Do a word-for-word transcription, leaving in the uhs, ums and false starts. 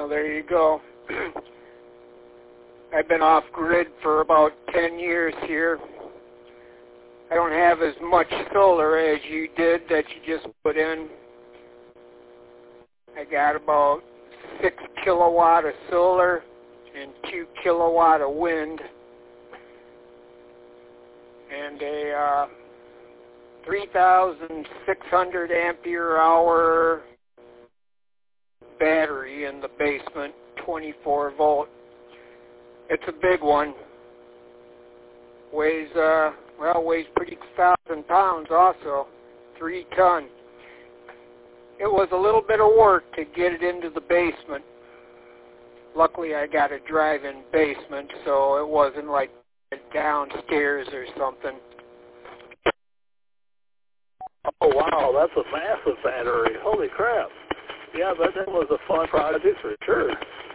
Well, there you go. I've been off grid for about ten years here. I don't have as much solar as you did that you just put in. I got about six kilowatt of solar and two kilowatt of wind and a uh, three thousand six hundred ampere hour battery in the basement, twenty-four volt. It's a big one. Weighs, uh, well, weighs pretty thousand pounds also, three ton. It was a little bit of work to get it into the basement. Luckily, I got a drive-in basement, so it wasn't like downstairs or something. Oh, wow, that's a massive battery. Holy crap. Yeah, but that was a fun project for sure.